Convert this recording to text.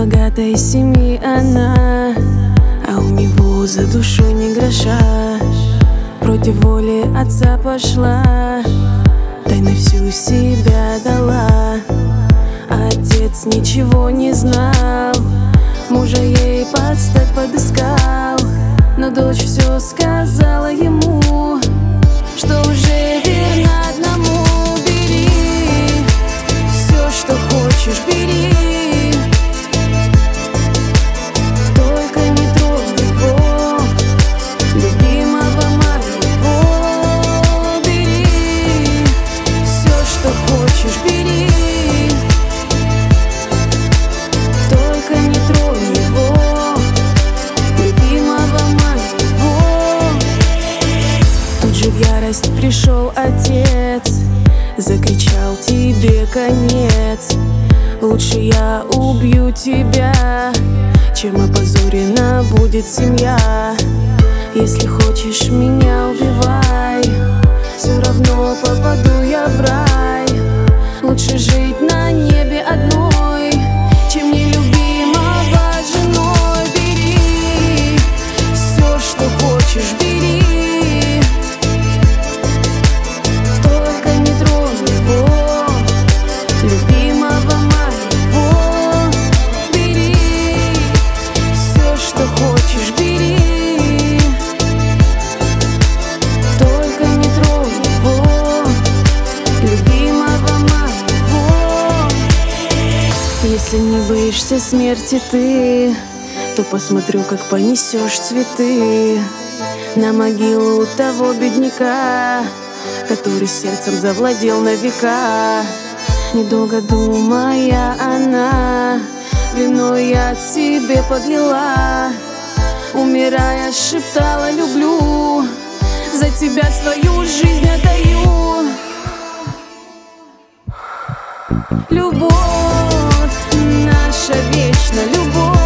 богатой семьи она, а у него за душой ни гроша. Против воли отца пошла, тайно всю себя дала. Отец ничего не знал, мужа ей под стать подыскал. Но дочь все сказала ему, что уже верно одному. Бери все, что хочешь, бери, только не трогай его, любимого моего. Бери все, что хочешь, бери, только не трогай его, любимого моего. Тут же в ярость пришел отец, закричал: тебе конец. Лучше я убью тебя, чем опозорена будет семья. Если хочешь меня, убивай, все равно попаду я в рай. Лучше жить на небе одной, чем нелюбимого женой. Бери все, что хочешь, бери, только не трогай его, любимого моего. Бери все, что хочешь, бери, только не трогай его, любимого моего. Если не боишься смерти ты, то посмотрю, как понесешь цветы на могилу того бедняка, который сердцем завладел на века. Недолго думая, она вино я себе подлила, умирая, шептала: люблю, за тебя свою жизнь отдаю. Любовь наша вечна, любовь.